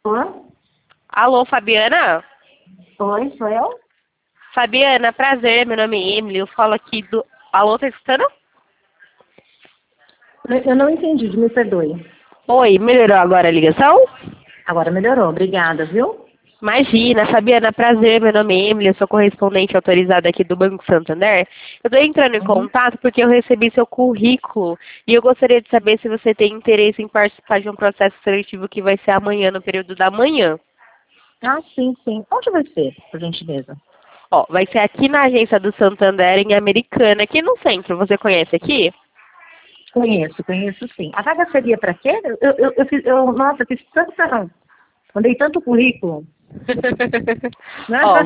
Oi? Alô, Fabiana? Oi, sou eu? Fabiana, prazer, meu nome é Emily, eu falo aqui do... Alô, tá escutando? Eu não entendi, me perdoe. Oi, melhorou agora a ligação? Agora melhorou, obrigada, viu? Imagina, Fabiana, prazer, meu nome é Emily, eu sou correspondente autorizada aqui do Banco Santander. Eu estou entrando em Uhum. contato porque eu recebi seu currículo e eu gostaria de saber se você tem interesse em participar de um processo seletivo que vai ser amanhã, no período da manhã. Ah, sim, sim. Onde vai ser, por gentileza? Ó, vai ser aqui na agência do Santander, em Americana, aqui no centro. Você conhece aqui? Conheço sim. A vaga seria para quê? Nossa, eu fiz tanta. Mandei tanto currículo. Né? Ó,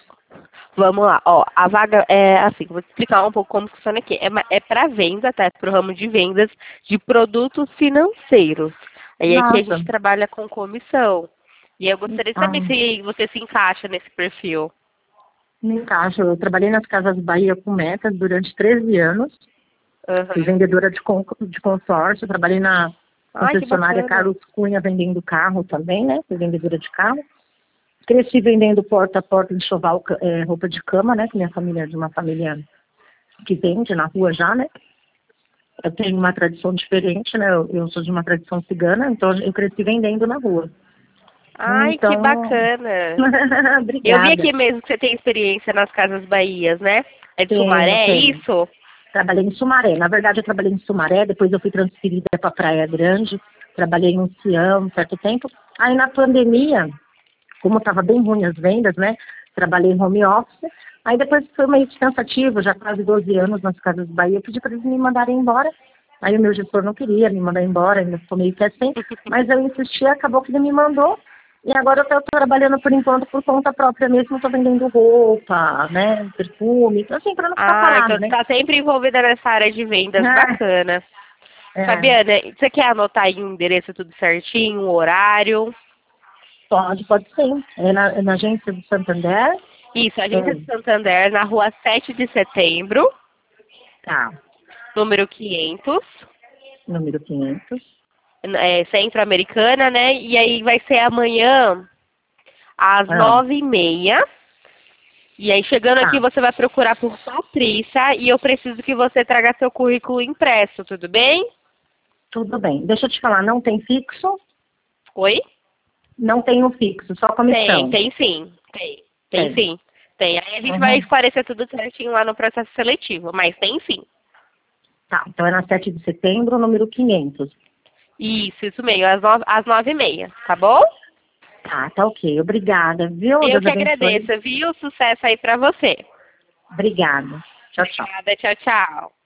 vamos lá. Ó, a vaga é assim, vou te explicar um pouco como funciona aqui. É para venda, tá? É para o ramo de vendas de produtos financeiros. Aí aqui a Nossa. gente trabalha com comissão. E eu gostaria de Ah, saber se você se encaixa nesse perfil. me encaixa. Eu trabalhei nas Casas Bahia com metas durante 13 anos. Fui Aham. vendedora de consórcio. Trabalhei na Ai, que concessionária bacana. Carlos Cunha vendendo carro também, né? Fui vendedora de carro. Cresci vendendo porta a porta, enxoval, roupa de cama, né? Que minha família é de uma família que vende na rua já, né? Eu tenho uma tradição diferente, né? Eu sou de uma tradição cigana, então eu cresci vendendo na rua. Ai, que Então, bacana. Eu vi obrigada. aqui mesmo que você tem experiência nas Casas Bahias, né? É de Tenho, Sumaré, é tenho. isso? Trabalhei em Sumaré. Na verdade, eu trabalhei em Sumaré, depois eu fui transferida para Praia Grande. Trabalhei em Sião um certo tempo. Aí na pandemia, como estava bem ruim as vendas, né? Trabalhei em home office. Aí depois foi meio que cansativo, já quase 12 anos nas Casas Bahia. Eu pedi para eles me mandarem embora. Aí o meu gestor não queria me mandar embora, ainda ficou meio que assim. Mas eu insisti, acabou que ele me mandou. E agora eu estou trabalhando por enquanto por conta própria mesmo. Estou vendendo roupa, né? Perfume, então, assim, para não ficar Ah, então parada, você né? está sempre envolvida nessa área de vendas. Bacana. É, Fabiana, você quer anotar aí o endereço tudo certinho, o horário? pode sim. É na agência do Santander. Isso, Agência É, de Santander, na rua 7 de setembro, tá, número 500, número 500. Centro-Americana, né? E aí vai ser amanhã, às Ah, 9h30. E aí, chegando aqui, tá, você vai procurar por Patrícia e eu preciso que você traga seu currículo impresso, tudo bem? tudo bem. Deixa eu te falar, não tem fixo? Oi? Não tem um fixo, só comissão. Tem sim. Tem Tem. sim. Tem. Aí a gente vai Uhum. esclarecer tudo certinho lá no processo seletivo, mas tem sim. Tá, então é na 7 de setembro, número 500. Isso mesmo, às 9h30, tá bom? Tá ok. Obrigada, viu? Eu Deus que abençoe. agradeço, viu? Sucesso aí pra você. Obrigada. Tchau, tchau. Obrigada, tchau, tchau.